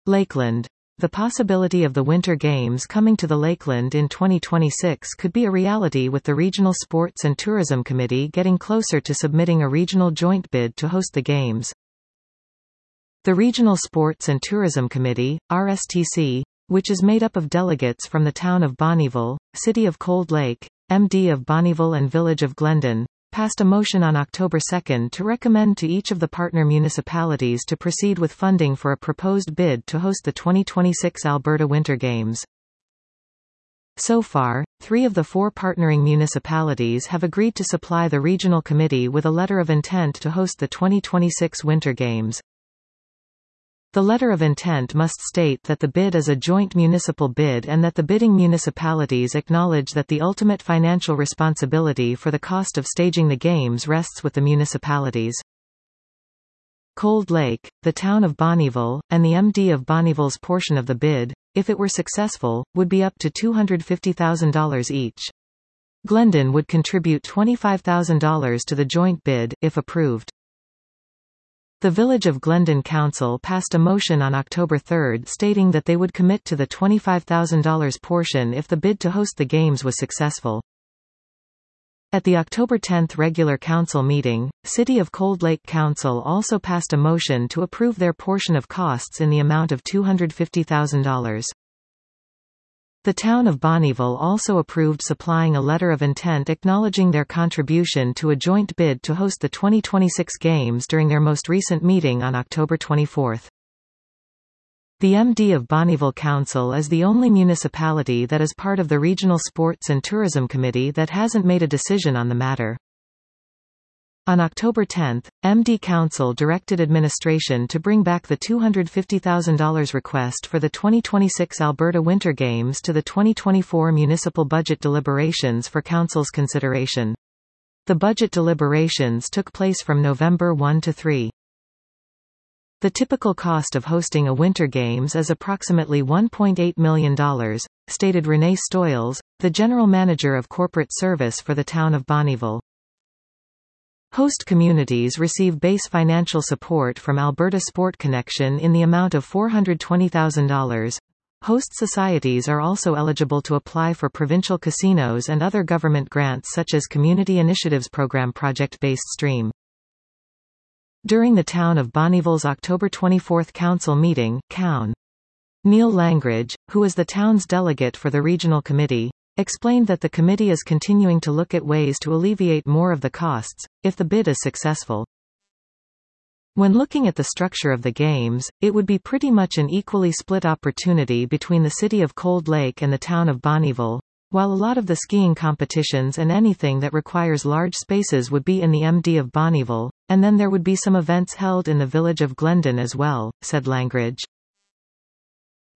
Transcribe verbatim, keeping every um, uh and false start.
Lakeland. The possibility of the Winter Games coming to the Lakeland in twenty twenty-six could be a reality, with the Regional Sports and Tourism Committee getting closer to submitting a regional joint bid to host the Games. The Regional Sports and Tourism Committee, R S T C, which is made up of delegates from the town of Bonnyville, City of Cold Lake, M D of Bonnyville and Village of Glendon, passed a motion on October second to recommend to each of the partner municipalities to proceed with funding for a proposed bid to host the twenty twenty-six Alberta Winter Games. So far, three of the four partnering municipalities have agreed to supply the Regional Committee with a letter of intent to host the twenty twenty-six Winter Games. The letter of intent must state that the bid is a joint municipal bid and that the bidding municipalities acknowledge that the ultimate financial responsibility for the cost of staging the Games rests with the municipalities. Cold Lake, the town of Bonnyville, and the M D of Bonnyville's portion of the bid, if it were successful, would be up to two hundred fifty thousand dollars each. Glendon would contribute twenty-five thousand dollars to the joint bid, if approved. The Village of Glendon Council passed a motion on October third stating that they would commit to the twenty-five thousand dollars portion if the bid to host the Games was successful. At the October tenth regular council meeting, City of Cold Lake Council also passed a motion to approve their portion of costs in the amount of two hundred fifty thousand dollars. The town of Bonnyville also approved supplying a letter of intent acknowledging their contribution to a joint bid to host the twenty twenty-six Games during their most recent meeting on October twenty-fourth. The M D of Bonnyville Council is the only municipality that is part of the Regional Sports and Tourism Committee that hasn't made a decision on the matter. On October tenth, M D Council directed administration to bring back the two hundred fifty thousand dollars request for the twenty twenty-six Alberta Winter Games to the twenty twenty-four municipal budget deliberations for Council's consideration. The budget deliberations took place from November first to third. The typical cost of hosting a Winter Games is approximately one point eight million dollars, stated Renee Stoyles, the General Manager of Corporate Service for the town of Bonnyville. Host communities receive base financial support from Alberta Sport Connection in the amount of four hundred twenty thousand dollars. Host societies are also eligible to apply for provincial casinos and other government grants such as Community Initiatives Program Project-Based Stream. During the town of Bonnyville's October twenty-fourth council meeting, Coun. Neil Langridge, who is the town's delegate for the regional committee, explained that the committee is continuing to look at ways to alleviate more of the costs, if the bid is successful. When looking at the structure of the Games, it would be pretty much an equally split opportunity between the City of Cold Lake and the town of Bonnyville, while a lot of the skiing competitions and anything that requires large spaces would be in the M D of Bonnyville, and then there would be some events held in the Village of Glendon as well, said Langridge.